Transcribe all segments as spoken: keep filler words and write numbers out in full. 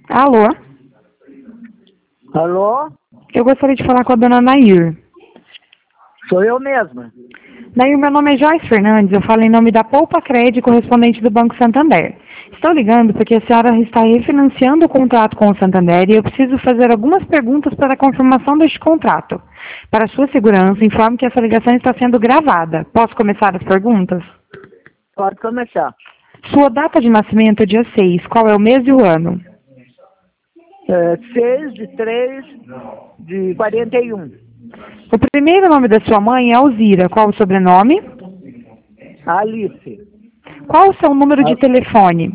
Alô? Alô? Eu gostaria de falar com a dona Nair. Sou eu mesma. Nair, meu nome é Joyce Fernandes, eu falo em nome da Poupa Crédito, correspondente do Banco Santander. Estou ligando porque a senhora está refinanciando o contrato com o Santander e eu preciso fazer algumas perguntas para a confirmação deste contrato. Para sua segurança, informo que essa ligação está sendo gravada. Posso começar as perguntas? Pode começar. Sua data de nascimento é dia seis. Qual é o mês e o ano? É, seis de três de quarenta e um. O primeiro nome da sua mãe é Alzira. Qual o sobrenome? Alice. Qual o seu número de Ah. telefone?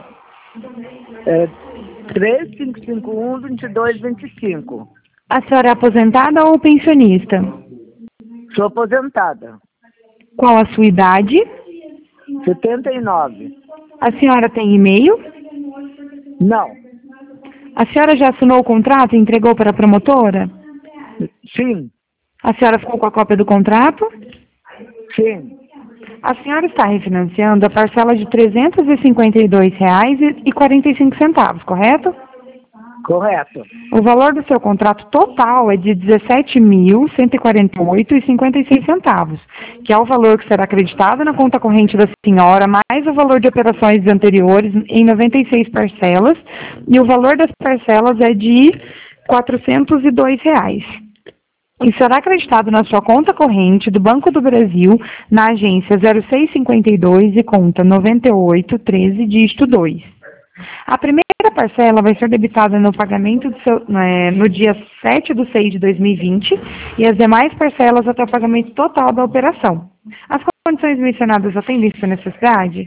É, três cinco cinco um, dois dois dois cinco. A senhora é aposentada ou pensionista? Sou aposentada. Qual a sua idade? setenta e nove. A senhora tem e-mail? Não. A senhora já assinou o contrato e entregou para a promotora? Sim. A senhora ficou com a cópia do contrato? Sim. A senhora está refinanciando a parcela de trezentos e cinquenta e dois reais e quarenta e cinco centavos, correto? Correto. O valor do seu contrato total é de dezessete mil cento e quarenta e oito reais e cinquenta e seis centavos, que é o valor que será acreditado na conta corrente da senhora, mais o valor de operações anteriores em noventa e seis parcelas, e o valor das parcelas é de quatrocentos e dois reais. E será acreditado na sua conta corrente do Banco do Brasil, na agência zero seis cinquenta e dois e conta noventa e oito treze, dígito dois. A primeira parcela vai ser debitada no pagamento do seu, é, no dia sete de seis de dois mil e vinte e as demais parcelas até o pagamento total da operação. As condições mencionadas atendem sua necessidade?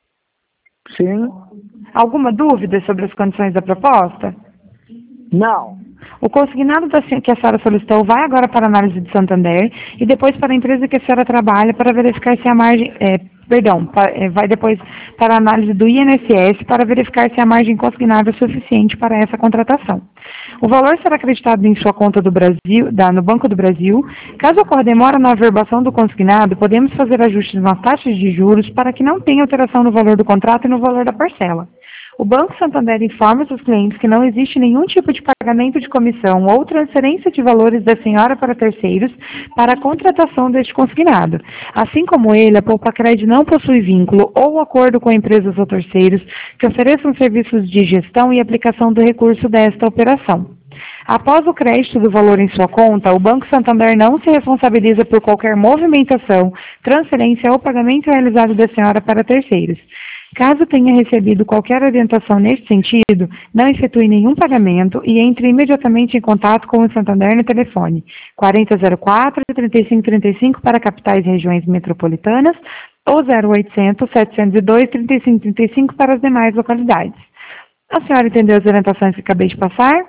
Sim. Alguma dúvida sobre as condições da proposta? Não. O consignado da, que a senhora solicitou vai agora para a análise de Santander e depois para a empresa que a senhora trabalha para verificar se a margem, é, perdão, pa, é, vai depois para a análise do I N S S para verificar se a margem consignada é suficiente para essa contratação. O valor será acreditado em sua conta do Brasil, da, no Banco do Brasil. Caso ocorra demora na averbação do consignado, podemos fazer ajustes nas taxas de juros para que não tenha alteração no valor do contrato e no valor da parcela. O Banco Santander informa seus clientes que não existe nenhum tipo de pagamento de comissão ou transferência de valores da senhora para terceiros para a contratação deste consignado. Assim como ele, a Poupa Crédito não possui vínculo ou acordo com empresas ou terceiros que ofereçam serviços de gestão e aplicação do recurso desta operação. Após o crédito do valor em sua conta, o Banco Santander não se responsabiliza por qualquer movimentação, transferência ou pagamento realizado da senhora para terceiros. Caso tenha recebido qualquer orientação neste sentido, não efetue nenhum pagamento e entre imediatamente em contato com o Santander no telefone quatro zero zero quatro, três cinco três cinco para capitais e regiões metropolitanas ou zero oitocentos, setecentos e dois, trinta e cinco trinta e cinco para as demais localidades. A senhora entendeu as orientações que acabei de passar?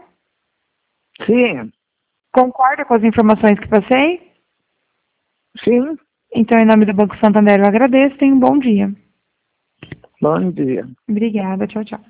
Sim. Concorda com as informações que passei? Sim. Então, em nome do Banco Santander, eu agradeço. Tenha um bom dia. Bom dia. Obrigada. Tchau, tchau.